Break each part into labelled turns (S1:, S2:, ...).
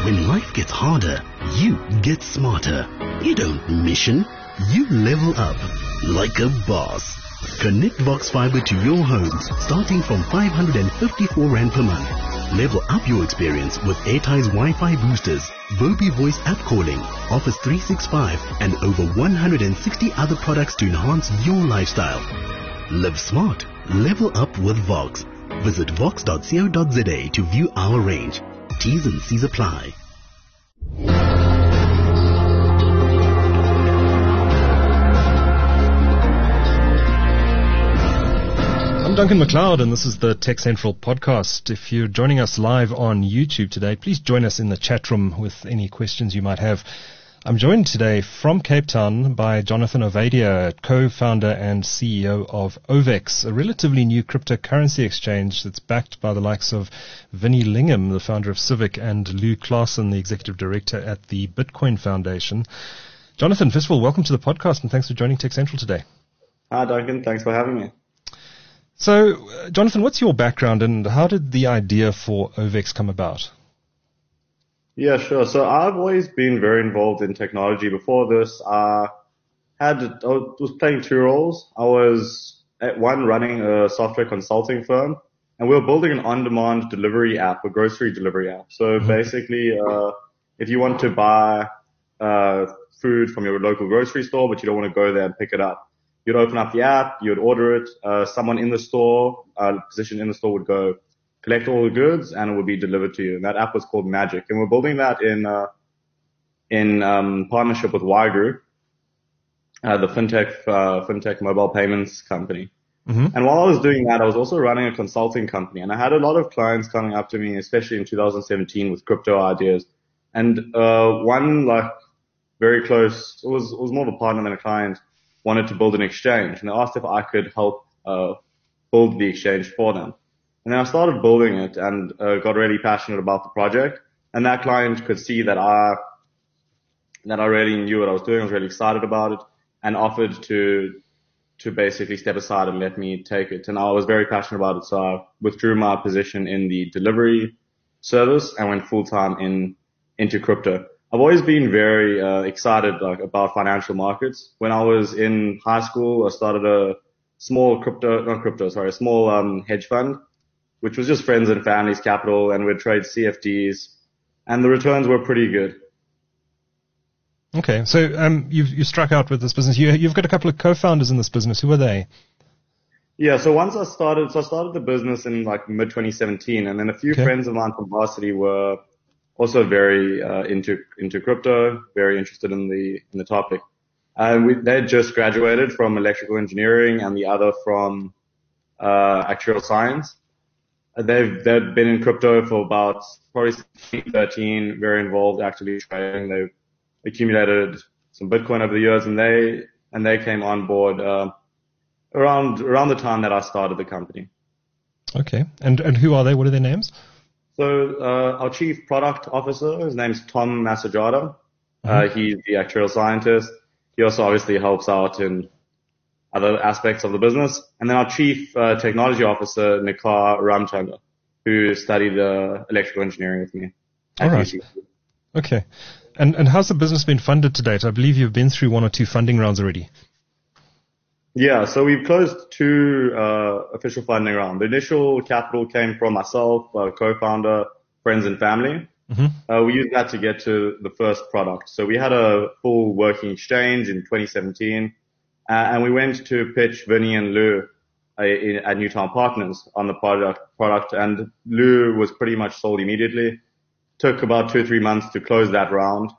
S1: When life gets harder, you get smarter. You don't mission, you level up like a boss. Connect Vox Fiber to your homes starting from 554 Rand per month. Level up your experience with Airtie's Wi-Fi boosters, Bobi Voice app calling, Office 365 and over 160 other products to enhance your lifestyle. Live smart. Level up with Vox. Visit vox.co.za to view our range. T's and C's apply.
S2: I'm Duncan McLeod, and this is the Tech Central podcast. If you're joining us live on YouTube today, please join us in the chat room with any questions you might have. I'm joined today from Cape Town by Jonathan Ovadia, co-founder and CEO of OVEX, a relatively new cryptocurrency exchange that's backed by the likes of Vinnie Lingham, the founder of Civic, and Lou Claassen, the executive director at the Bitcoin Foundation. Jonathan, first of all, welcome to the podcast, and thanks for joining Tech Central today.
S3: Hi, Duncan. Thanks for having me.
S2: So, Jonathan, what's your background and how did the idea for OVEX come about?
S3: Yeah, sure. So I've always been very involved in technology. Before this, I was playing two roles. I was at one running a software consulting firm, and we were building an on-demand delivery app, a grocery delivery app. So basically, if you want to buy food from your local grocery store, but you don't want to go there and pick it up, you'd open up the app, you'd order it, someone in the store, positioned in the store would go collect all the goods and it would be delivered to you. And that app was called Magic. And we're building that in partnership with Y Group, the fintech mobile payments company. Mm-hmm. And while I was doing that, I was also running a consulting company, and I had a lot of clients coming up to me, especially in 2017 with crypto ideas. And, one very close, it was more of a partner than a client, wanted to build an exchange, and they asked if I could help build the exchange for them. And then I started building it and got really passionate about the project. And that client could see that I really knew what I was doing. I was really excited about it and offered to basically step aside and let me take it. And I was very passionate about it, so I withdrew my position in the delivery service and went full time into crypto. I've always been very excited about financial markets. When I was in high school, I started a small hedge fund, which was just friends and family's capital, and we'd trade CFDs, and the returns were pretty good.
S2: Okay, so you struck out with this business. You've got a couple of co-founders in this business. Who are they?
S3: Yeah, so I started the business in mid 2017, and then a few friends of mine from varsity were also very into crypto, very interested in the topic. And they had just graduated from electrical engineering, and the other from actuarial science. They've been in crypto for about probably 2013, very involved, actively trading. They've accumulated some Bitcoin over the years, and they came on board around the time that I started the company.
S2: Okay, and who are they? What are their names?
S3: So our chief product officer, his name's Tom Massagiata. He's the actuarial scientist. He also obviously helps out in other aspects of the business. And then our chief technology officer, Nikhar Ramchandra, who studied electrical engineering with me.
S2: All right. Okay. And how's the business been funded to date? I believe you've been through one or two funding rounds already.
S3: Yeah, so we've closed two official funding rounds. The initial capital came from myself, co-founder, friends and family. Mm-hmm. We used that to get to the first product. So we had a full working exchange in 2017. And we went to pitch Vinnie and Lou at Newtown Partners on the product, and Lou was pretty much sold immediately. Took about 2 or 3 months to close that round.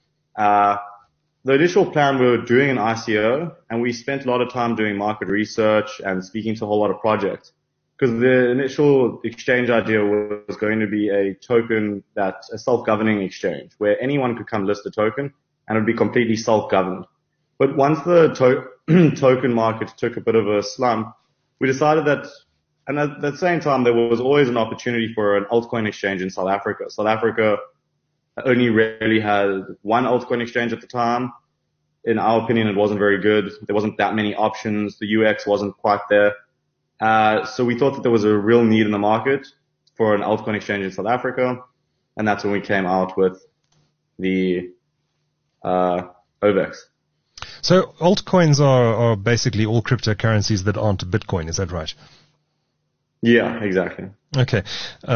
S3: The initial plan, we were doing an ICO, and we spent a lot of time doing market research and speaking to a whole lot of projects. Because the initial exchange idea was going to be a token that's a self-governing exchange, where anyone could come list a token, and it would be completely self-governed. But once the token market took a bit of a slump, we decided that, and at the same time, there was always an opportunity for an altcoin exchange in South Africa. South Africa only really had one altcoin exchange at the time. In our opinion, it wasn't very good. There wasn't that many options. The UX wasn't quite there. So we thought that there was a real need in the market for an altcoin exchange in South Africa. and that's when we came out with the OVEX.
S2: So altcoins are basically all cryptocurrencies that aren't Bitcoin. Is that right?
S3: Yeah, exactly.
S2: Okay.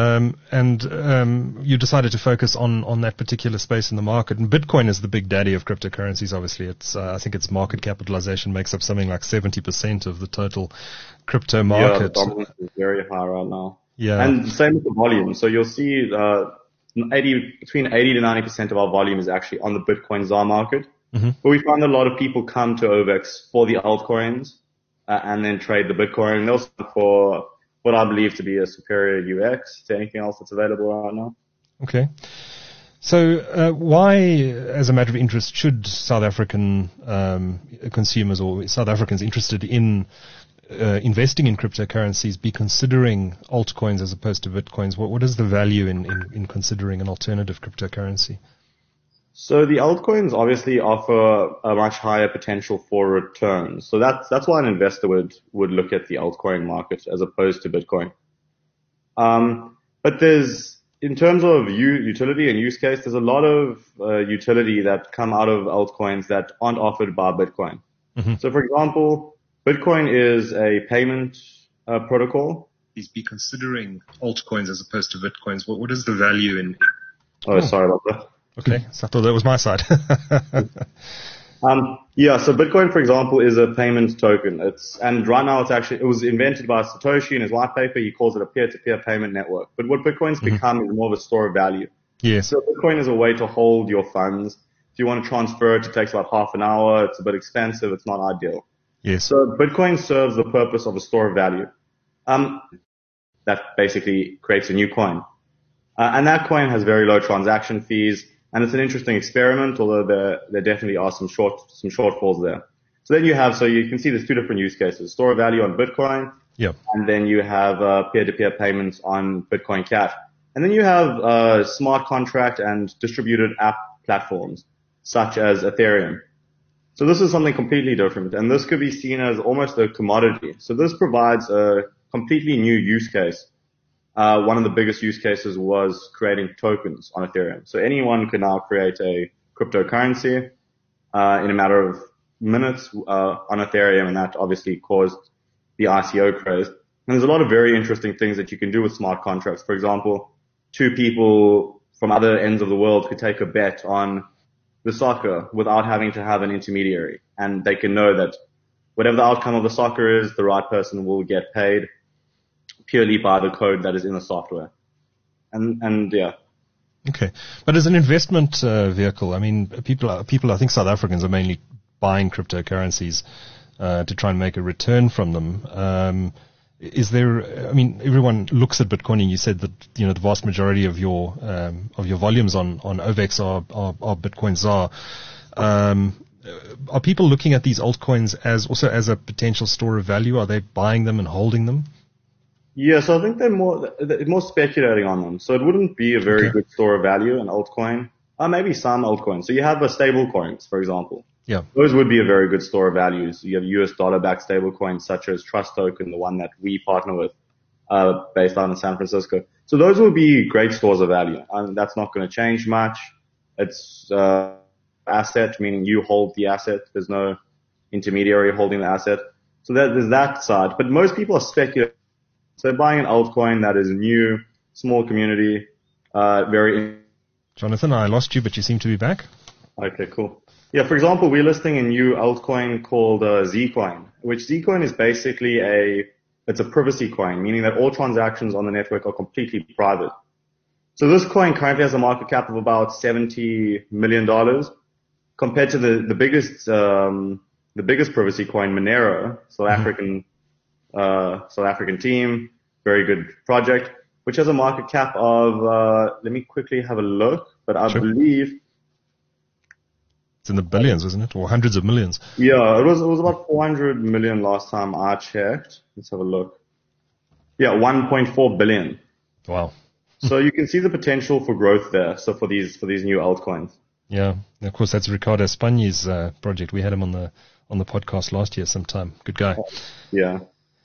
S2: And you decided to focus on that particular space in the market. And Bitcoin is the big daddy of cryptocurrencies, obviously. I think its market capitalization makes up something like 70% of the total crypto market.
S3: Yeah, the dominance is very high right now.
S2: Yeah.
S3: And the same with the volume. So you'll see between 80 to 90% of our volume is actually on the Bitcoin ZAR market.
S2: Mm-hmm.
S3: But we find a lot of people come to OVEX for the altcoins and then trade the Bitcoin. They'll sell for what I believe to be a superior UX to anything else that's available right now.
S2: Okay. So why, as a matter of interest, should South African consumers or South Africans interested in investing in cryptocurrencies be considering altcoins as opposed to Bitcoins? What is the value in considering an alternative cryptocurrency?
S3: So the altcoins obviously offer a much higher potential for returns. So that's why an investor would look at the altcoin market as opposed to Bitcoin. But in terms of utility and use case, there's a lot of utility that come out of altcoins that aren't offered by Bitcoin.
S2: Mm-hmm.
S3: So for example, Bitcoin is a payment protocol.
S2: Please be considering altcoins as opposed to Bitcoins. What is the value in?
S3: Oh, sorry about that.
S2: Okay, so I thought that was my side.
S3: Yeah, so Bitcoin, for example, is a payment token. And right now it was invented by Satoshi in his white paper. He calls it a peer-to-peer payment network. But what Bitcoin's become is more of a store of value.
S2: Yes.
S3: So Bitcoin is a way to hold your funds. If you want to transfer it takes about half an hour. It's a bit expensive. It's not ideal.
S2: Yes.
S3: So Bitcoin serves the purpose of a store of value. That basically creates a new coin. And that coin has very low transaction fees. And it's an interesting experiment, although there definitely are some shortfalls there. So then you can see there's two different use cases: store of value on Bitcoin,
S2: yeah,
S3: and then you have peer-to-peer payments on Bitcoin Cash, and then you have smart contract and distributed app platforms such as Ethereum. So this is something completely different, and this could be seen as almost a commodity. So this provides a completely new use case. One of the biggest use cases was creating tokens on Ethereum. So anyone can now create a cryptocurrency in a matter of minutes on Ethereum, and that obviously caused the ICO craze. And there's a lot of very interesting things that you can do with smart contracts. For example, two people from other ends of the world could take a bet on the soccer without having to have an intermediary, and they can know that whatever the outcome of the soccer is, the right person will get paid purely by the code that is in the software. And yeah.
S2: Okay. But as an investment vehicle, I mean, people, I think South Africans are mainly buying cryptocurrencies to try and make a return from them. Everyone looks at Bitcoin, and you said that, the vast majority of your volumes on OVEX are Bitcoin ZAR. Are people looking at these altcoins as a potential store of value? Are they buying them and holding them?
S3: Yeah, so I think they're more speculating on them. So it wouldn't be a very good store of value, an altcoin. Maybe some altcoins. So you have stable coins, for example.
S2: Yeah.
S3: Those would be a very good store of value. So you have US dollar-backed stable coins such as Trust Token, the one that we partner with, based out in San Francisco. So those would be great stores of value. That's not going to change much. It's asset, meaning you hold the asset. There's no intermediary holding the asset. So there's that side. But most people are speculating. So buying an altcoin that is new, small community,
S2: Jonathan, I lost you, but you seem to be back.
S3: Okay, cool. Yeah, for example, we're listing a new altcoin called Zcoin, which Zcoin is basically it's a privacy coin, meaning that all transactions on the network are completely private. So this coin currently has a market cap of about $70 million compared to the biggest privacy coin, Monero, South African team, very good project, which has a market cap of, let me quickly have a look, but I believe
S2: it's in the billions, isn't it? Or hundreds of millions.
S3: Yeah, it was about 400 million last time I checked. Let's have a look. Yeah, 1.4 billion.
S2: Wow.
S3: So you can see the potential for growth there. So for these new altcoins.
S2: Yeah. And of course, that's Ricardo Spagni's project. We had him on the podcast last year sometime. Good guy.
S3: Yeah.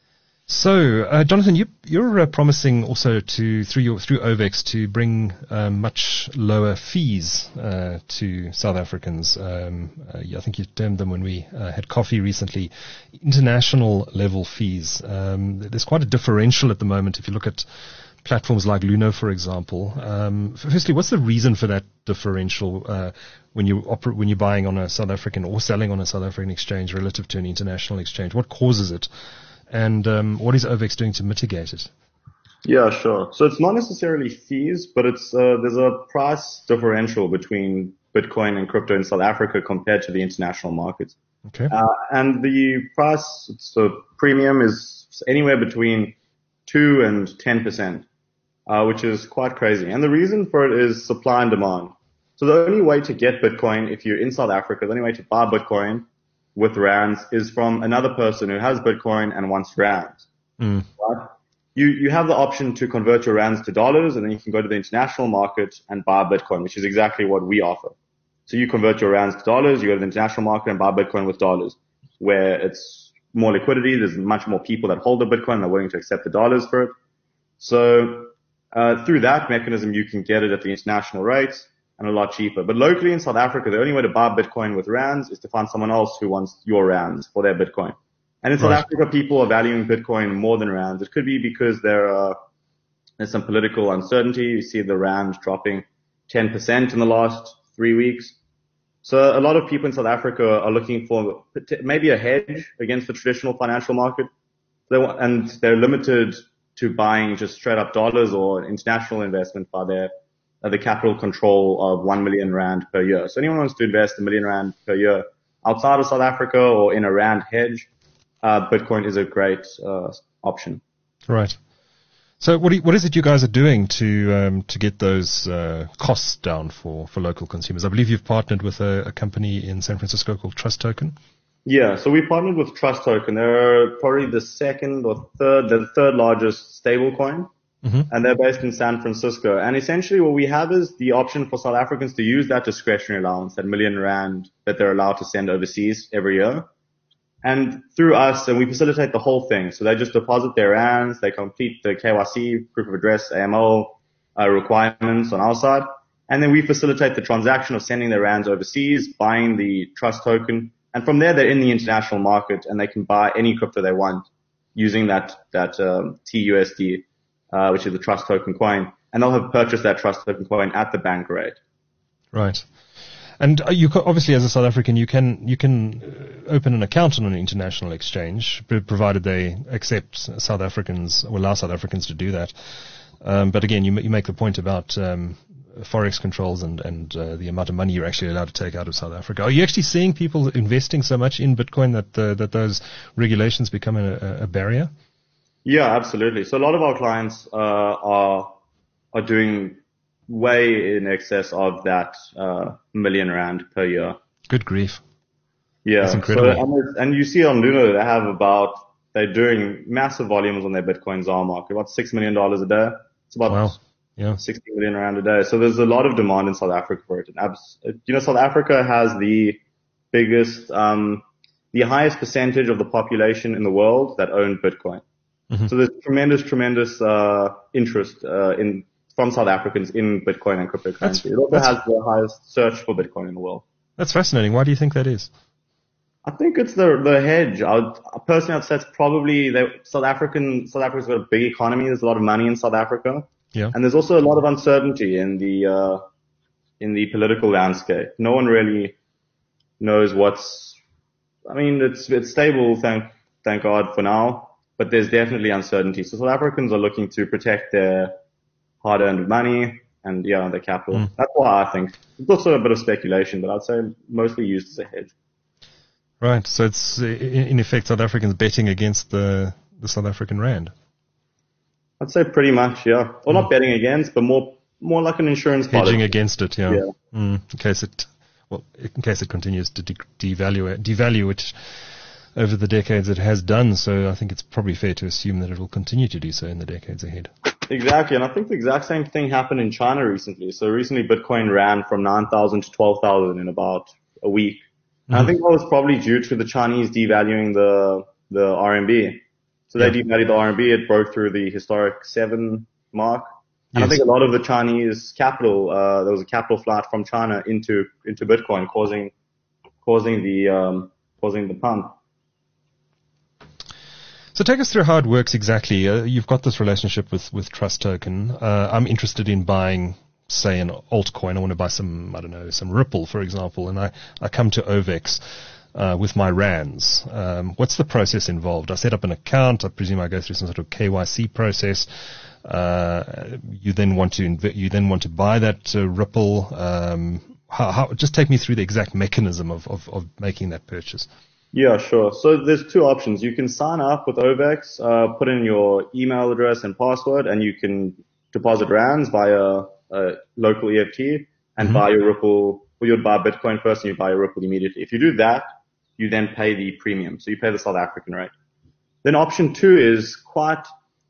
S2: So, Jonathan, you're promising also through OVEX to bring much lower fees to South Africans. I think you termed them when we had coffee recently, international level fees. There's quite a differential at the moment if you look at platforms like Luno, for example. Firstly, what's the reason for that differential when you're buying on a South African or selling on a South African exchange relative to an international exchange? What causes it? And what is OVEX doing to mitigate it?
S3: Yeah, sure. So it's not necessarily fees, but it's there's a price differential between Bitcoin and crypto in South Africa compared to the international markets.
S2: Okay.
S3: And the price, so premium is anywhere between 2 and 10%, which is quite crazy. And the reason for it is supply and demand. So the only way to get Bitcoin if you're in South Africa, the only way to buy Bitcoin with rands is from another person who has Bitcoin and wants rands. Right? You have the option to convert your rands to dollars, and then you can go to the international market and buy Bitcoin, which is exactly what we offer. So you convert your rands to dollars, you go to the international market and buy Bitcoin with dollars, where it's more liquidity. There's much more people that hold the Bitcoin and are willing to accept the dollars for it. So through that mechanism, you can get it at the international rates and a lot cheaper. But locally in South Africa, the only way to buy Bitcoin with rands is to find someone else who wants your rands for their Bitcoin. And in South Africa, people are valuing Bitcoin more than rands. It could be because there's some political uncertainty. You see the rand dropping 10% in the last 3 weeks. So a lot of people in South Africa are looking for maybe a hedge against the traditional financial market. And they're limited to buying just straight up dollars or international investment by the capital control of 1 million rand per year. So anyone wants to invest 1 million rand per year outside of South Africa or in a rand hedge, Bitcoin is a great option.
S2: Right. So what is it you guys are doing to get those costs down for local consumers? I believe you've partnered with a company in San Francisco called Trust Token.
S3: Yeah, so we partnered with Trust Token. They're probably the third largest stable coin. And they're based in San Francisco. And essentially what we have is the option for South Africans to use that discretionary allowance, that 1 million rand that they're allowed to send overseas every year. And through us, and we facilitate the whole thing. So they just deposit their rands, they complete the KYC, proof of address, AML requirements on our side. And then we facilitate the transaction of sending their rands overseas, buying the Trust Token. And from there, they're in the international market and they can buy any crypto they want using that TUSD. Which is the Trust Token coin, and they'll have purchased that Trust Token coin at the bank rate. Right.
S2: And you obviously, as a South African, you can open an account on an international exchange, provided they accept South Africans or allow South Africans to do that. But again, you make the point about forex controls and the amount of money you're actually allowed to take out of South Africa. Are you actually seeing people investing so much in Bitcoin that those regulations become a barrier?
S3: Yeah, absolutely. So a lot of our clients are doing way in excess of that 1 million rand per year.
S2: Good grief.
S3: Yeah.
S2: That's incredible.
S3: So, and you see on Luno, they're doing massive volumes on their Bitcoin ZAR market, about $6 million a day. It's about 60 million rand a day. So there's a lot of demand in South Africa for it. And South Africa has the biggest, the highest percentage of the population in the world that own Bitcoin. So there's tremendous interest from South Africans in Bitcoin and cryptocurrency. It also has the highest search for Bitcoin in the world.
S2: That's fascinating. Why do you think that is?
S3: I think it's the hedge. I'd say it's probably South Africa's got a big economy. There's a lot of money in South Africa.
S2: Yeah.
S3: And there's also a lot of uncertainty in the political landscape. No one really knows it's stable, thank God for now. But there's definitely uncertainty. So South Africans are looking to protect their hard-earned money and, their capital. That's why I think. It's also a bit of speculation, but I'd say mostly used as a hedge.
S2: Right. So it's, in effect, South Africans betting against the South African rand.
S3: I'd say pretty much, yeah. Or not betting against, but more like an insurance policy.
S2: Hedging against it, yeah. In case it continues to devalue, which over the decades it has done, so I think it's probably fair to assume that it will continue to do so in the decades ahead.
S3: Exactly, and I think the exact same thing happened in China recently. So recently Bitcoin ran from 9,000 to 12,000 in about a week. And I think that was probably due to the Chinese devaluing the RMB. So they devalued the RMB. It broke through the historic 7 mark. And I think a lot of the Chinese capital, there was a capital flight from China into Bitcoin, causing the pump.
S2: So take us through how it works exactly. You've got this relationship with Trust Token. I'm interested in buying, say, an altcoin. I want to buy some Ripple, for example, and I come to OVEX with my rands. What's the process involved? I set up an account. I presume I go through some sort of KYC process. You then want to buy that Ripple. Just take me through the exact mechanism of making that purchase.
S3: Yeah, sure. So there's 2 options. You can sign up with OVEX, put in your email address and password, and you can deposit rands via a local EFT and buy your Ripple, or you'd buy Bitcoin first and you buy your Ripple immediately. If you do that, you then pay the premium. So you pay the South African rate. Then option 2 is like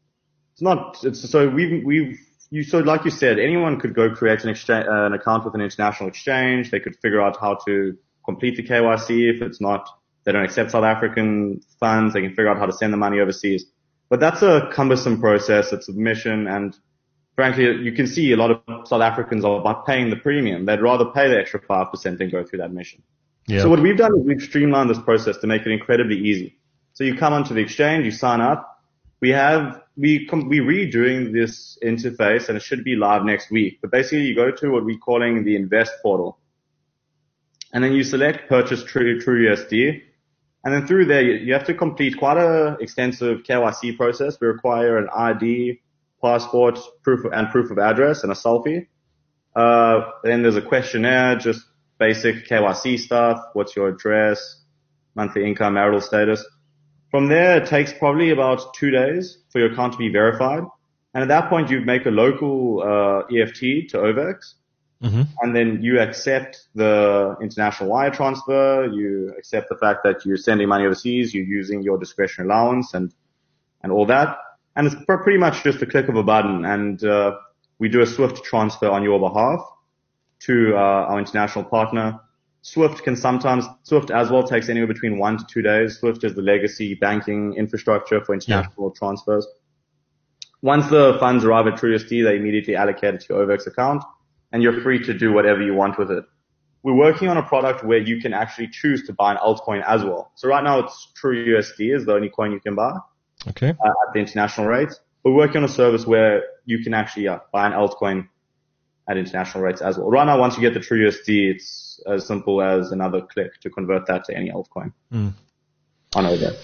S3: you said, anyone could go create an account with an international exchange. They could figure out how to complete the KYC. If they don't accept South African funds, they can figure out how to send the money overseas. But that's a cumbersome process. It's a mission, and frankly, you can see a lot of South Africans are paying the premium. They'd rather pay the extra 5% than go through that mission. Yeah. So what we've done is we've streamlined this process to make it incredibly easy. So you come onto the exchange, you sign up. We're redoing this interface, and it should be live next week. But basically, you go to what we're calling the Invest portal, and then you select Purchase TrueUSD. And then through there, you have to complete quite a extensive KYC process. We require an ID, passport, proof of address, and a selfie. Then there's a questionnaire, just basic KYC stuff. What's your address, monthly income, marital status? From there, it takes probably about 2 days for your account to be verified. And at that point, you make a local EFT to OVEX. And then you accept the international wire transfer. You accept the fact that you're sending money overseas. You're using your discretionary allowance and all that. And it's pretty much just a click of a button. And we do a SWIFT transfer on your behalf to our international partner. SWIFT as well takes anywhere between 1 to 2 days. SWIFT is the legacy banking infrastructure for international transfers. Once the funds arrive at TrueUSD, they immediately allocate it to your OVEX account, and you're free to do whatever you want with it. We're working on a product where you can actually choose to buy an altcoin as well. So right now it's TrueUSD is the only coin you can buy. Okay. At the international rates. We're working on a service where you can actually buy an altcoin at international rates as well. Right now, once you get the TrueUSD, it's as simple as another click to convert that to any altcoin on OVEX.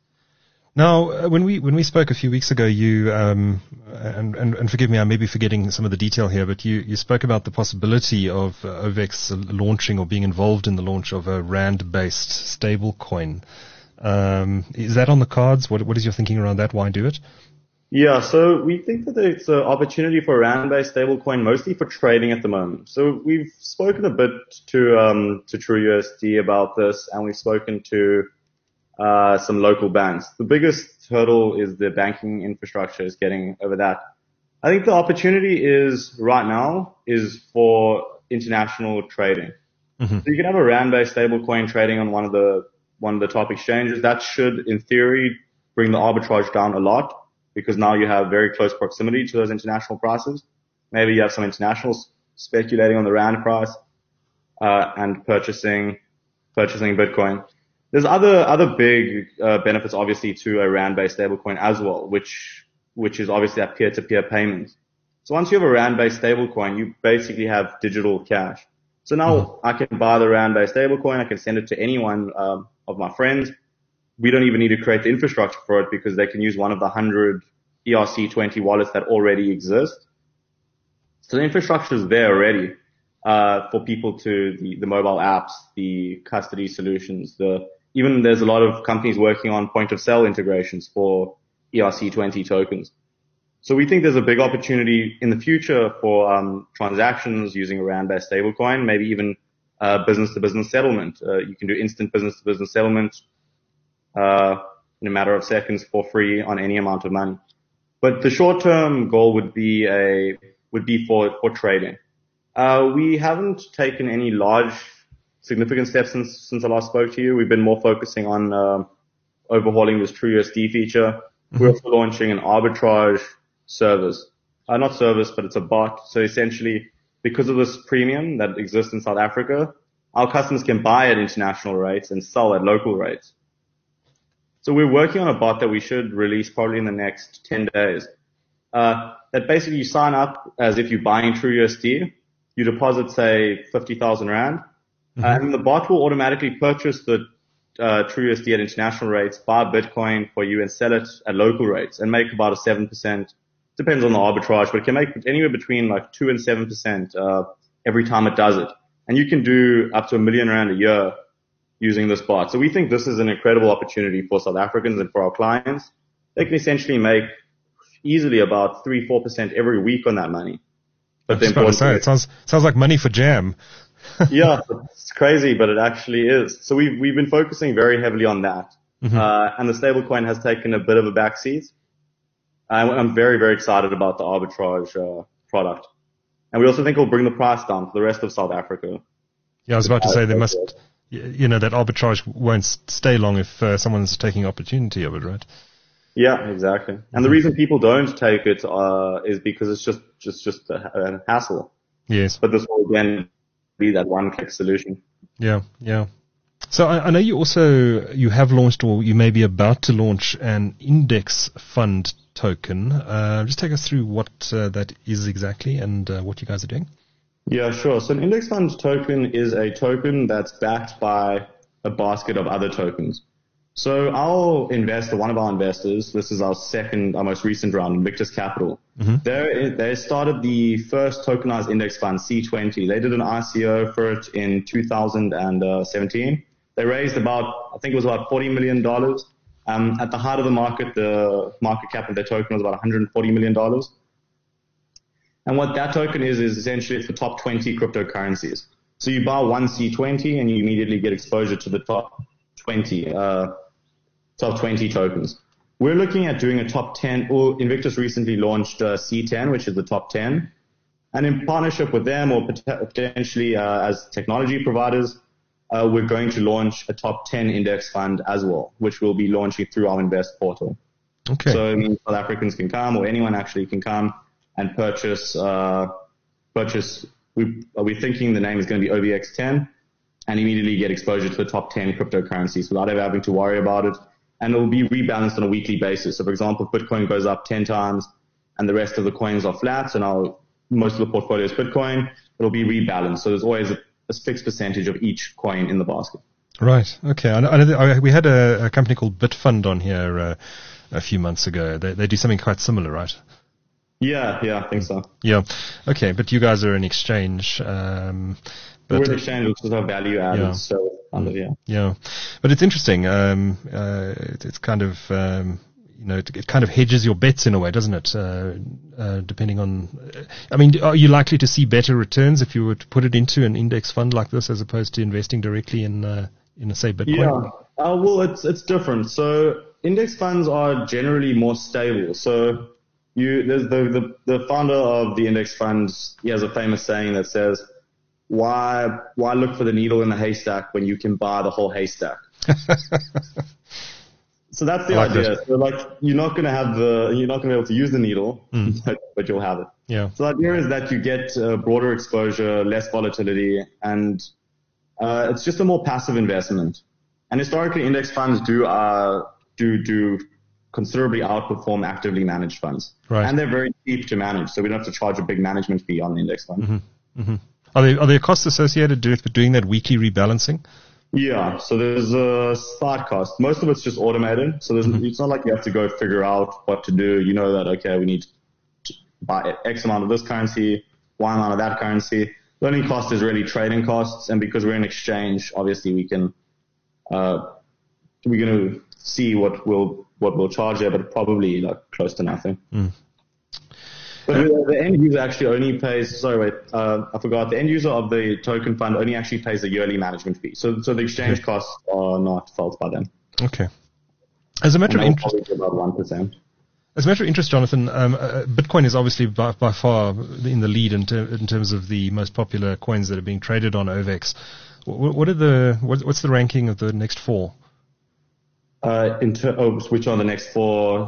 S2: Now, when we spoke a few weeks ago, you and forgive me, I may be forgetting some of the detail here, but you spoke about the possibility of OVEX launching or being involved in the launch of a rand-based stable coin. Is that on the cards? What is your thinking around that? Why do it?
S3: Yeah, so we think that it's an opportunity for a rand-based stablecoin, mostly for trading at the moment. So we've spoken a bit to TrueUSD about this, and we've spoken to some local banks. The biggest hurdle is the banking infrastructure is getting over that. I think the opportunity right now is for international trading. So you can have a rand-based stablecoin trading on one of the top exchanges. That should, in theory, bring the arbitrage down a lot, because now you have very close proximity to those international prices. Maybe you have some internationals speculating on the rand price and purchasing Bitcoin. There's other big benefits, obviously, to a rand-based stablecoin as well, which is obviously that peer-to-peer payments. So once you have a rand-based stablecoin, you basically have digital cash. So now I can buy the rand-based stablecoin. I can send it to any one of my friends. We don't even need to create the infrastructure for it, because they can use one of the 100 ERC20 wallets that already exist. So the infrastructure is there already for people to the mobile apps, the custody solutions. Even there's a lot of companies working on point of sale integrations for ERC20 tokens. So we think there's a big opportunity in the future for transactions using a rand-based stablecoin, maybe even business-to-business settlement. You can do instant business-to-business settlement in a matter of seconds for free on any amount of money. But the short-term goal would be for trading. We haven't taken any large significant steps since I last spoke to you. We've been more focusing on overhauling this TrueUSD feature, We're also launching an arbitrage service. Not service, but it's a bot. So essentially, because of this premium that exists in South Africa, our customers can buy at international rates and sell at local rates. So we're working on a bot that we should release probably in the next 10 days. That basically you sign up as if you're buying TrueUSD. You deposit, say, 50,000 Rand. And the bot will automatically purchase the TrueUSD at international rates, buy Bitcoin for you and sell it at local rates and make about a 7%. Depends on the arbitrage, but it can make anywhere between like 2 and 7% every time it does it. And you can do up to R1 million a year using this bot. So we think this is an incredible opportunity for South Africans and for our clients. They can essentially make easily about 3-4% every week on that money. But then
S2: it sounds like money for jam.
S3: Yeah, it's crazy, but it actually is. So we've been focusing very heavily on that. And the stablecoin has taken a bit of a backseat. I'm very, very excited about the arbitrage product. And we also think it'll bring the price down for the rest of South Africa.
S2: Yeah, I was about to say that arbitrage won't stay long if someone's taking opportunity of it, right?
S3: Yeah, exactly. And the reason people don't take it is because it's just a hassle.
S2: Yes.
S3: But this will again be that one-click solution.
S2: Yeah. So I know you have launched, or you may be about to launch, an index fund token. Just take us through what that is exactly and what you guys are doing.
S3: Yeah, sure. So an index fund token is a token that's backed by a basket of other tokens. So our investor, one of our investors, this is our most recent round, Invictus Capital. They started the first tokenized index fund, C20. They did an ICO for it in 2017. They raised about $40 million. At the height of the market cap of their token was about $140 million. And what that token is essentially it's the top 20 cryptocurrencies. So you buy one C20 and you immediately get exposure to the top 20 tokens. We're looking at doing a top 10, or Invictus recently launched C10, which is the top 10. And in partnership with them or potentially as technology providers, we're going to launch a top 10 index fund as well, which we'll be launching through our Invest portal.
S2: Okay.
S3: So it means South Africans can come, or anyone actually can come and purchase. We're thinking the name is going to be OVX10, and immediately get exposure to the top 10 cryptocurrencies without ever having to worry about it. And it will be rebalanced on a weekly basis. So for example, if Bitcoin goes up 10 times and the rest of the coins are flat, and most of the portfolio is Bitcoin, it'll be rebalanced. So there's always a fixed percentage of each coin in the basket.
S2: Right. Okay. We had a company called Bitfund on here a few months ago. They do something quite similar, right?
S3: Yeah, I think so.
S2: Yeah. Okay. But you guys are an exchange.
S3: We're an exchange, which is our value added.
S2: Yeah.
S3: So,
S2: Yeah. But it's interesting. It's kind of, it kind of hedges your bets in a way, doesn't it? Depending on, are you likely to see better returns if you were to put it into an index fund like this as opposed to investing directly in say, Bitcoin?
S3: Yeah. Well, it's different. So index funds are generally more stable. So there's the founder of the index funds, he has a famous saying that says, why look for the needle in the haystack when you can buy the whole haystack? So that's the idea. So you're not going to be able to use the needle, but you'll have it.
S2: Yeah.
S3: So the idea is that you get broader exposure, less volatility, and it's just a more passive investment. And historically, index funds do considerably outperform actively managed funds.
S2: Right.
S3: And they're very cheap to manage, so we don't have to charge a big management fee on the index fund.
S2: Mm-hmm. Mm-hmm. Are there costs associated with doing that weekly rebalancing?
S3: Yeah, so there's a start cost. Most of it's just automated, so it's not like you have to go figure out what to do. You know that, okay, we need to buy X amount of this currency, Y amount of that currency. The only cost is really trading costs, and because we're an exchange, obviously we're going to see what we'll charge there, but probably close to nothing. But the end user actually only pays, I forgot, the end user of the token fund only actually pays a yearly management fee. So the exchange costs are not felt by them.
S2: Okay. As a matter of interest,
S3: about 1%.
S2: As a matter of interest, Jonathan, Bitcoin is obviously by far in the lead in terms of the most popular coins that are being traded on OVX. What's the ranking of the next four?
S3: Which are the next four?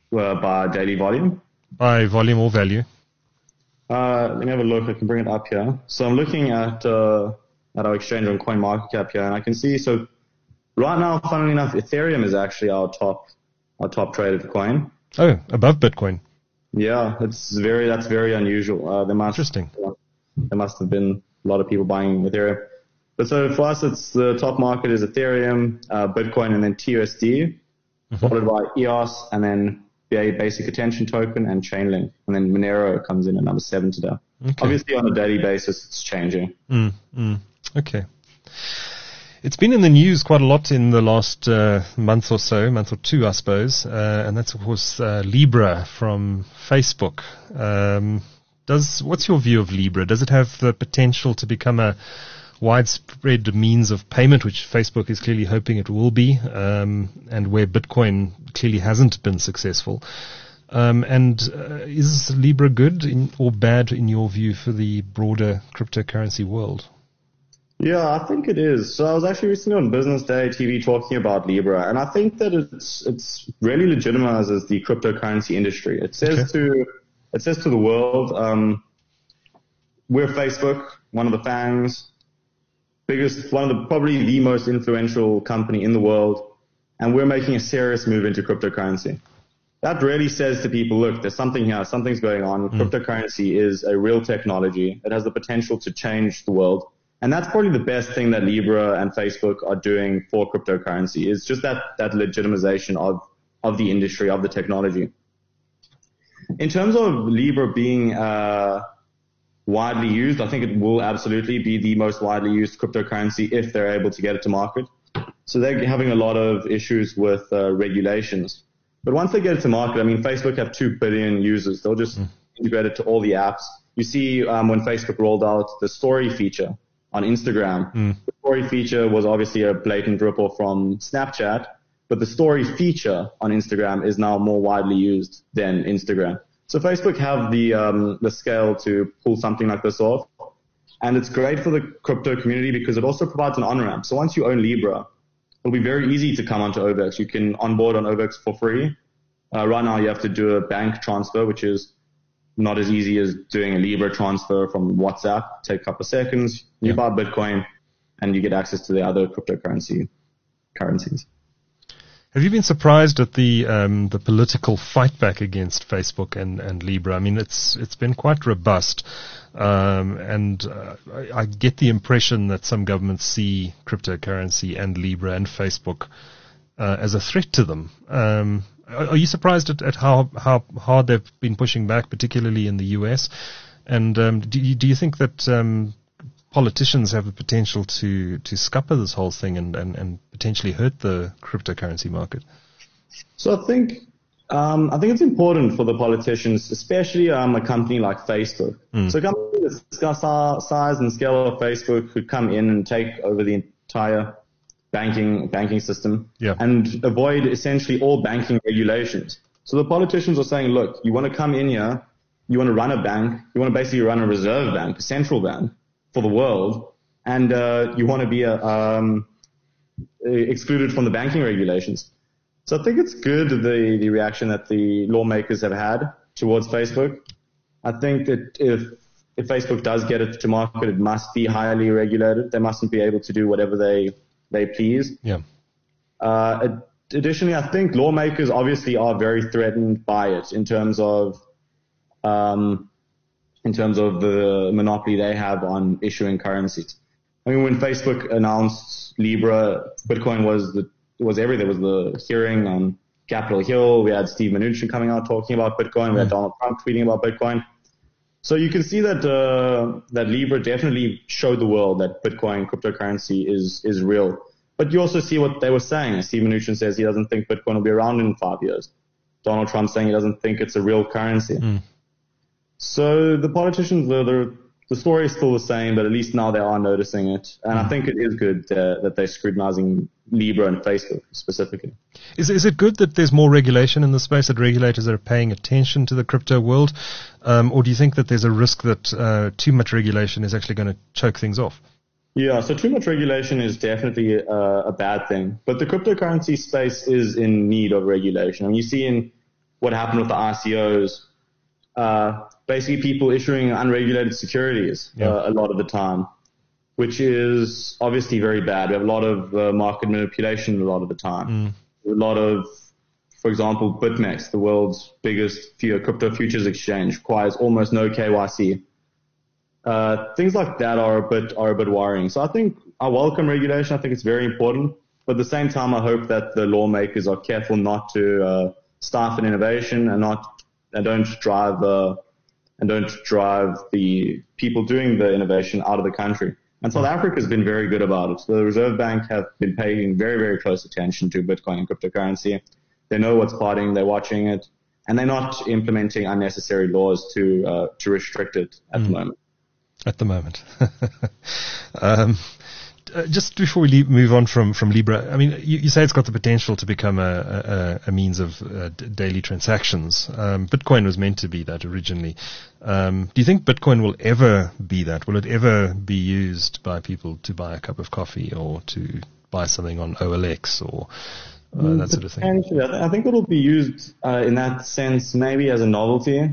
S3: by daily volume.
S2: By volume or value?
S3: Let me have a look. I can bring it up here. So I'm looking at our exchange on CoinMarketCap here, and I can see, so right now, funnily enough, Ethereum is actually our top traded coin.
S2: Oh, above Bitcoin.
S3: Yeah, that's very unusual.
S2: Interesting.
S3: There must have been a lot of people buying Ethereum. But so for us, it's the top market is Ethereum, Bitcoin, and then TUSD, followed by EOS, and then Basic Attention Token and Chainlink. And then Monero comes in at number 7 today. Okay. Obviously, on a daily basis, it's changing.
S2: Okay. It's been in the news quite a lot in the last month or two, I suppose. And that's, of course, Libra from Facebook. What's your view of Libra? Does it have the potential to become a widespread means of payment, which Facebook is clearly hoping it will be, and where Bitcoin clearly hasn't been successful? Is Libra good or bad in your view for the broader cryptocurrency world?
S3: Yeah, I think it is. So I was actually recently on Business Day TV talking about Libra, and I think that it's really legitimizes the cryptocurrency industry. It says to the world, we're Facebook, one of the FANGs, probably the most influential company in the world, and we're making a serious move into cryptocurrency. That really says to people, look, there's something here, something's going on. Cryptocurrency is a real technology. It has the potential to change the world. And that's probably the best thing that Libra and Facebook are doing for cryptocurrency, is just that legitimization of the industry, of the technology. In terms of Libra being widely used, I think it will absolutely be the most widely used cryptocurrency if they're able to get it to market. So they're having a lot of issues with regulations. But once they get it to market, I mean, Facebook have 2 billion users. They'll just integrate it to all the apps. You see when Facebook rolled out the story feature on Instagram, the story feature was obviously a blatant rip-off from Snapchat, but the story feature on Instagram is now more widely used than Instagram. So Facebook have the scale to pull something like this off. And it's great for the crypto community because it also provides an on-ramp. So once you own Libra, it'll be very easy to come onto OVX. You can onboard on OVX for free. Right now you have to do a bank transfer, which is not as easy as doing a Libra transfer from WhatsApp. Take a couple of seconds. You buy Bitcoin and you get access to the other currencies.
S2: Have you been surprised at the political fight back against Facebook and Libra? I mean, it's been quite robust, I get the impression that some governments see cryptocurrency and Libra and Facebook as a threat to them. Are you surprised at how hard they've been pushing back, particularly in the US? And do you think that politicians have the potential to scupper this whole thing and potentially hurt the cryptocurrency market?
S3: So I think it's important for the politicians, especially a company like Facebook. So a company the size and scale of Facebook could come in and take over the entire banking system and avoid essentially all banking regulations. So the politicians are saying, look, you want to come in here, you want to run a bank, you want to basically run a reserve bank, a central bank for the world, and you want to be excluded from the banking regulations. So I think it's good, the reaction that the lawmakers have had towards Facebook. I think that if Facebook does get it to market, it must be highly regulated. They mustn't be able to do whatever they please. Additionally, I think lawmakers obviously are very threatened by it in terms of the monopoly they have on issuing currencies. I mean, when Facebook announced Libra, Bitcoin was everything. There was the hearing on Capitol Hill. We had Steve Mnuchin coming out talking about Bitcoin. We had Donald Trump tweeting about Bitcoin. So you can see that Libra definitely showed the world that Bitcoin cryptocurrency is real. But you also see what they were saying. Steve Mnuchin says he doesn't think Bitcoin will be around in 5 years. Donald Trump saying he doesn't think it's a real currency. So the politicians, the story is still the same, but at least now they are noticing it. And I think it is good that they're scrutinizing Libra and Facebook specifically.
S2: Is it good that there's more regulation in the space, that regulators are paying attention to the crypto world? Or do you think that there's a risk that too much regulation is actually going to choke things off?
S3: Yeah, so too much regulation is definitely a bad thing. But the cryptocurrency space is in need of regulation. I mean, you see in what happened with the ICOs, basically people issuing unregulated securities a lot of the time, which is obviously very bad. We have a lot of market manipulation a lot of the time. A lot of, for example, BitMEX, the world's biggest crypto futures exchange, requires almost no KYC. Things like that are a bit worrying. So I think I welcome regulation. I think it's very important. But at the same time, I hope that the lawmakers are careful not to stifle innovation and don't drive the people doing the innovation out of the country. And South Africa has been very good about it. So the Reserve Bank have been paying very, very close attention to Bitcoin and cryptocurrency. They know what's partying, they're watching it, and they're not implementing unnecessary laws to restrict it at the moment.
S2: At the moment. Just before we move on from Libra, I mean, you say it's got the potential to become a means of daily transactions. Bitcoin was meant to be that originally. Do you think Bitcoin will ever be that? Will it ever be used by people to buy a cup of coffee or to buy something on OLX or that sort of thing?
S3: I think it'll be used in that sense, maybe as a novelty.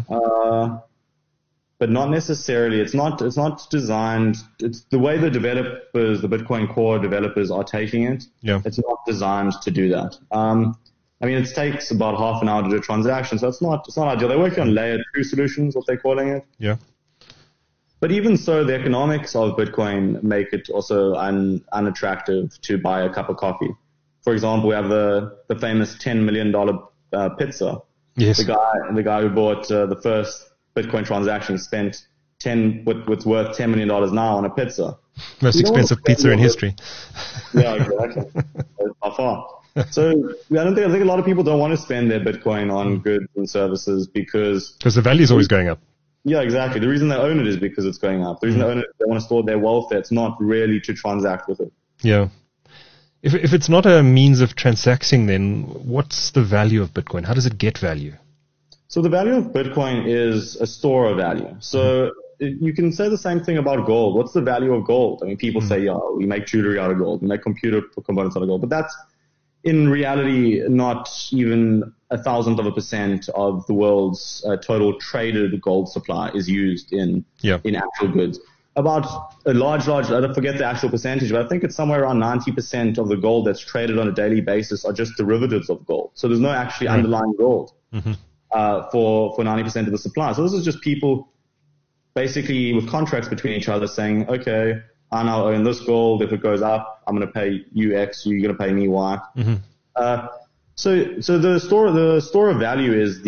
S3: But not necessarily. It's not designed. It's the way the Bitcoin Core developers are taking it.
S2: Yeah.
S3: It's not designed to do that. I mean, it takes about half an hour to do a transaction, so it's not ideal. They're working on layer 2 solutions, what they're calling it.
S2: Yeah.
S3: But even so, the economics of Bitcoin make it also unattractive to buy a cup of coffee. For example, we have the famous $10 million pizza.
S2: Yes.
S3: The guy who bought the first Bitcoin transaction spent what's worth $10 million now on a pizza.
S2: Most expensive pizza in history.
S3: Yeah, exactly. By far. So I think a lot of people don't want to spend their Bitcoin on goods and services because
S2: the value is always going up.
S3: Yeah, exactly. The reason they own it is because it's going up. The reason they own it, they want to store their wealth there. It's not really to transact with it.
S2: Yeah. If it's not a means of transacting, then what's the value of Bitcoin? How does it get value?
S3: So the value of Bitcoin is a store of value. So you can say the same thing about gold. What's the value of gold? I mean, people say, yeah, we make jewelry out of gold. We make computer components out of gold. But that's in reality not even 1,000% of the world's total traded gold supply is used in actual goods. About a large, I don't forget the actual percentage, but I think it's somewhere around 90% of the gold that's traded on a daily basis are just derivatives of gold. So there's no actually underlying gold. For 90% of the supply. So this is just people basically with contracts between each other saying, okay, I now own this gold. If it goes up, I'm going to pay you X, you're going to pay me Y. So the store of value is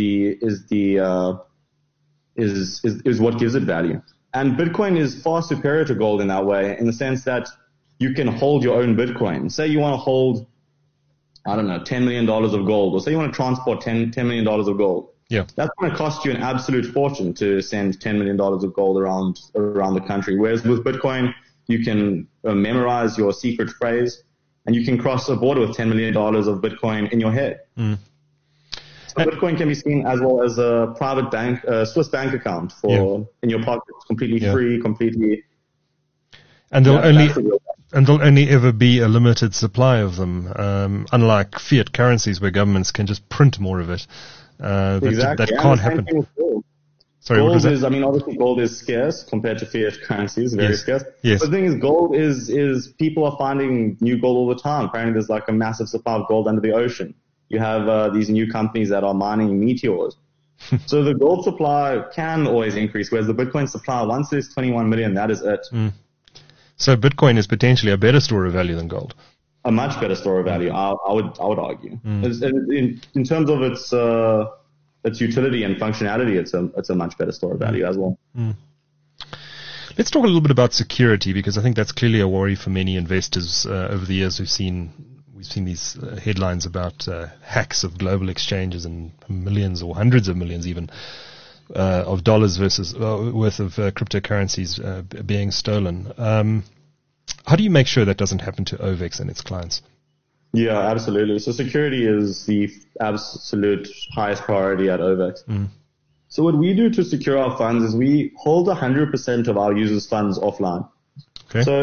S3: what gives it value. And Bitcoin is far superior to gold in that way, in the sense that you can hold your own Bitcoin. Say you want to hold, I don't know, $10 million of gold, or say you want to transport $10 million of gold.
S2: Yeah.
S3: That's going to cost you an absolute fortune to send $10 million of gold around the country. Whereas with Bitcoin, you can memorize your secret phrase and you can cross a border with $10 million of Bitcoin in your head. So Bitcoin can be seen as well as a private bank, Swiss bank account in your pocket. It's completely free, completely.
S2: And there'll only ever be a limited supply of them, unlike fiat currencies where governments can just print more of it. That can't happen. Sorry,
S3: gold is, obviously gold is scarce compared to fiat currencies, very scarce.
S2: Yes.
S3: But the thing is, gold is people are finding new gold all the time. Apparently there's like a massive supply of gold under the ocean. You have these new companies that are mining meteors. So the gold supply can always increase, whereas the Bitcoin supply, once there's 21 million, that is it.
S2: So Bitcoin is potentially a better store of value than gold.
S3: A much better store of value, I would argue. In terms of its utility and functionality, it's a much better store of value as well.
S2: Let's talk a little bit about security, because I think that's clearly a worry for many investors. Over the years, we've seen these headlines about hacks of global exchanges and millions or hundreds of millions even of dollars worth of cryptocurrencies being stolen. How do you make sure that doesn't happen to OVEX and its clients?
S3: Yeah, absolutely. So security is the absolute highest priority at OVEX. So what we do to secure our funds is we hold 100% of our users' funds offline.
S2: Okay.
S3: So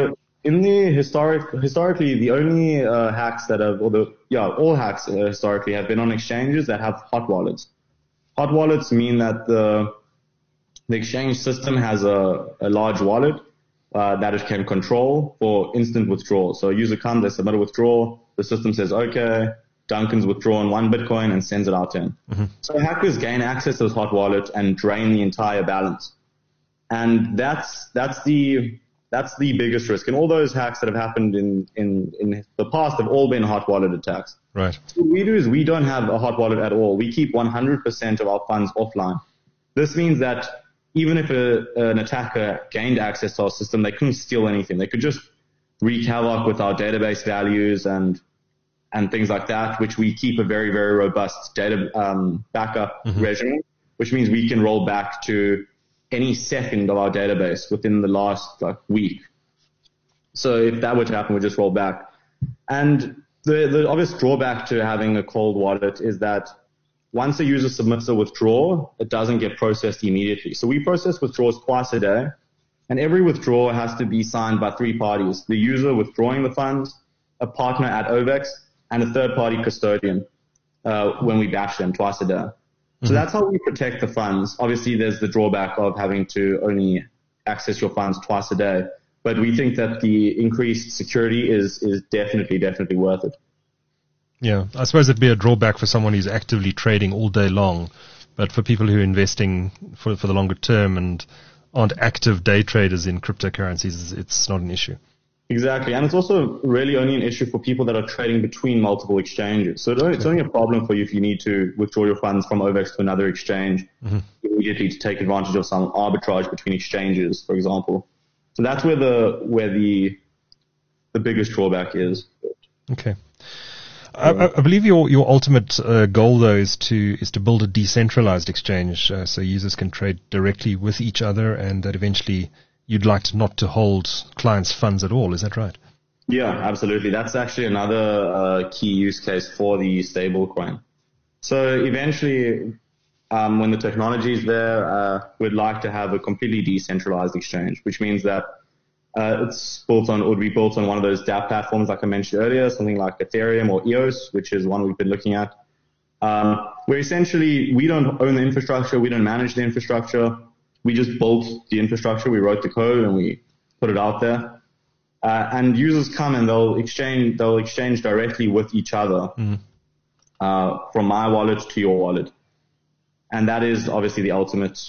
S3: in the historically, the only hacks that have, all hacks historically have been on exchanges that have hot wallets. Hot wallets mean that the exchange system has a large wallet that it can control for instant withdrawal. So a user comes, they submit a withdrawal, the system says, okay, Duncan's withdrawn 1 Bitcoin and sends it out to him. Mm-hmm. So hackers gain access to this hot wallet and drain the entire balance. And that's the biggest risk. And all those hacks that have happened in the past have all been hot wallet attacks.
S2: Right.
S3: So what we do is we don't have a hot wallet at all. We keep 100% of our funds offline. This means that even if an attacker gained access to our system, they couldn't steal anything. They could just wreak havoc with our database values and things like that, which we keep a very, very robust data backup regime, which means we can roll back to any second of our database within the last week. So if that were to happen, we just roll back. And the obvious drawback to having a cold wallet is that once a user submits a withdrawal, it doesn't get processed immediately. So we process withdrawals twice a day, and every withdrawal has to be signed by 3 parties: the user withdrawing the funds, a partner at OVEX, and a third-party custodian when we batch them twice a day. So that's how we protect the funds. Obviously, there's the drawback of having to only access your funds twice a day, but we think that the increased security is definitely worth it.
S2: Yeah, I suppose it'd be a drawback for someone who's actively trading all day long, but for people who are investing for the longer term and aren't active day traders in cryptocurrencies, it's not an issue.
S3: Exactly. And it's also really only an issue for people that are trading between multiple exchanges. So it's only a problem for you if you need to withdraw your funds from OVEX to another exchange immediately to take advantage of some arbitrage between exchanges, for example. So that's where the biggest drawback is.
S2: Okay. I believe your ultimate goal though is to build a decentralized exchange so users can trade directly with each other, and that eventually you'd like not to hold clients' funds at all. Is that right?
S3: Yeah, absolutely. That's actually another key use case for the stablecoin. So eventually, when the technology is there, we'd like to have a completely decentralized exchange, which means that would be built on one of those DApp platforms like I mentioned earlier, something like Ethereum or EOS, which is one we've been looking at. Where essentially we don't own the infrastructure, we don't manage the infrastructure. We just built the infrastructure, we wrote the code, and we put it out there. And users come and they'll exchange directly with each other from my wallet to your wallet. And that is obviously the ultimate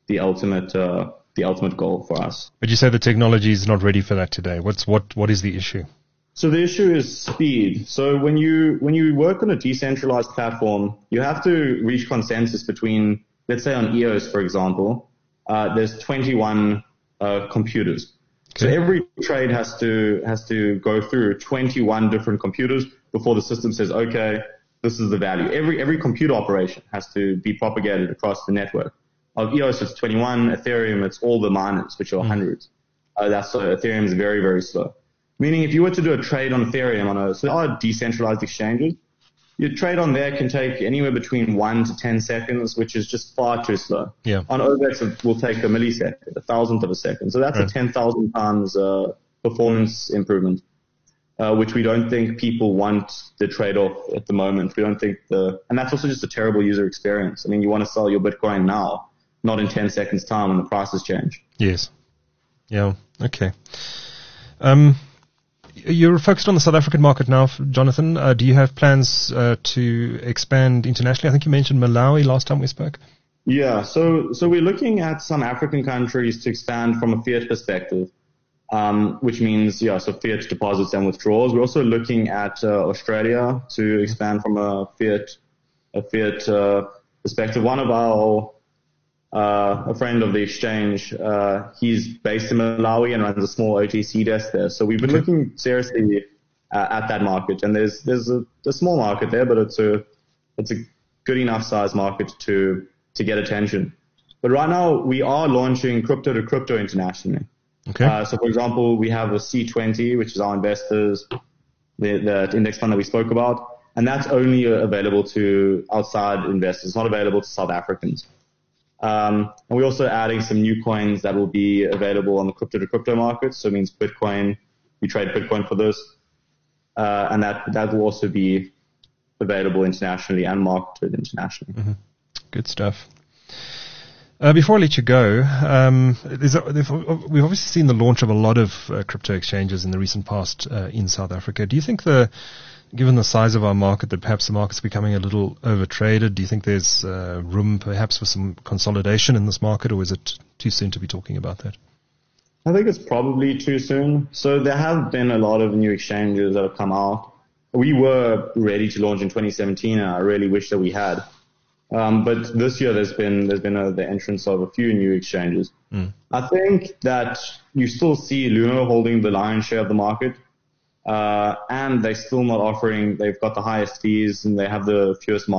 S3: goal for us.
S2: But you say the technology is not ready for that today. What is the issue?
S3: So the issue is speed. So when you work on a decentralized platform, you have to reach consensus between, let's say on EOS, for example, there's 21 computers. Okay. So every trade has to go through 21 different computers before the system says, okay, this is the value. Every computer operation has to be propagated across the network. Of EOS, it's 21. Ethereum, it's all the miners, which are hundreds. Ethereum is very, very slow. Meaning if you were to do a trade on Ethereum so there are decentralized exchanges, your trade on there can take anywhere between 1 to 10 seconds, which is just far too slow.
S2: Yeah.
S3: On OVEX, it will take a millisecond, a thousandth of a second. So that's a 10,000 times performance improvement, which we don't think people want the trade-off at the moment. We don't think and that's also just a terrible user experience. I mean, you want to sell your Bitcoin now, not in 10 seconds time when the prices change.
S2: Yes. Yeah. Okay. You're focused on the South African market now, Jonathan. Do you have plans to expand internationally? I think you mentioned Malawi last time we spoke.
S3: Yeah, so we're looking at some African countries to expand from a fiat perspective, which means, so fiat deposits and withdrawals. We're also looking at Australia to expand from a fiat perspective. One of our a friend of the exchange, he's based in Malawi and runs a small OTC desk there. So we've been looking seriously at that market, and there's a small market there, but it's a good enough size market to get attention. But right now we are launching crypto to crypto internationally.
S2: Okay.
S3: So for example, we have a C20, which is our investors, the index fund that we spoke about, and that's only available to outside investors, it's not available to South Africans. And we're also adding some new coins that will be available on the crypto to crypto market. So it means Bitcoin we trade Bitcoin for this. And that will also be available internationally and marketed internationally.
S2: Mm-hmm. Good stuff. Before I let you go, we've obviously seen the launch of a lot of crypto exchanges in the recent past in South Africa. Do you think given the size of our market, that perhaps the market's becoming a little overtraded? Do you think there's room perhaps for some consolidation in this market, or is it too soon to be talking about that?
S3: I think it's probably too soon. So there have been a lot of new exchanges that have come out. We were ready to launch in 2017, and I really wish that we had. But this year there's been the entrance of a few new exchanges. I think that you still see Luno holding the lion's share of the market, and they're still not offering. They've got the highest fees, and they have the fewest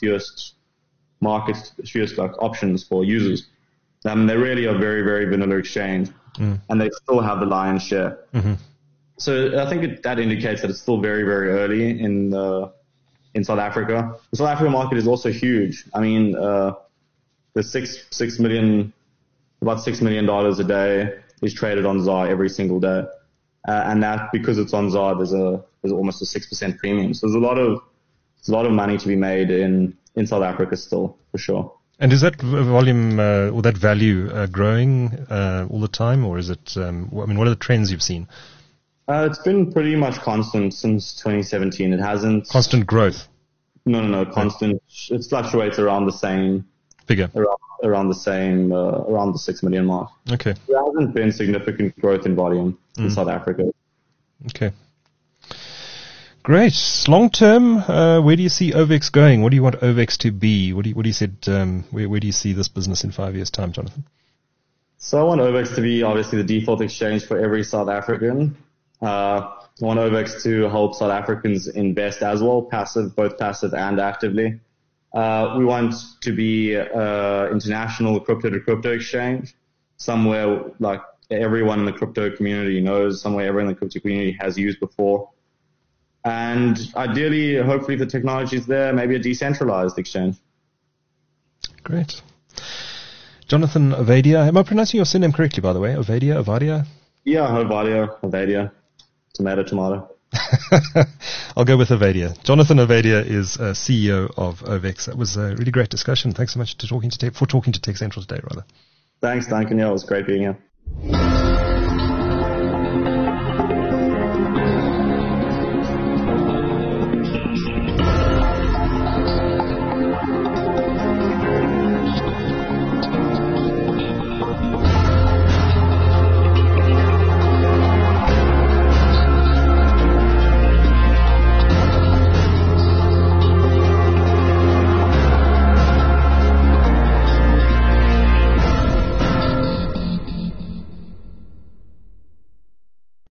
S3: options for users. They really are very, very vanilla exchange, and they still have the lion's share.
S2: Mm-hmm.
S3: So I think that indicates that it's still very, very early in South Africa. The South African market is also huge. I mean, the about $6 million a day is traded on ZAR every single day, and that because it's on ZAR, there's almost a 6% premium. So there's a lot of money to be made in South Africa still, for sure.
S2: And is that volume or that value growing all the time, or is it? What are the trends you've seen?
S3: It's been pretty much constant since 2017. It hasn't
S2: constant growth.
S3: No, constant. It fluctuates around the same
S2: figure,
S3: around the $6 million mark.
S2: Okay.
S3: There hasn't been significant growth in volume in South Africa.
S2: Okay. Great. Long term, where do you see OVEX going? What do you want OVEX to be? What do you said? Where do you see this business in 5 years' time, Jonathan?
S3: So I want OVEX to be obviously the default exchange for every South African. I want OVEX to help South Africans invest as well, both passive and actively. We want to be international crypto-to-crypto exchange, somewhere like everyone in the crypto community knows, somewhere everyone in the crypto community has used before. And ideally, hopefully, if the technology is there, maybe a decentralized exchange.
S2: Great. Jonathan Ovadia. Am I pronouncing your surname correctly, by the way? Ovadia?
S3: Yeah, Ovadia. Tomato.
S2: I'll go with Ovadia. Jonathan Ovadia is CEO of OVEX. That was a really great discussion. Thanks so much for talking to Tech Central today, rather.
S3: Thanks, Duncan. Yeah, it was great being here.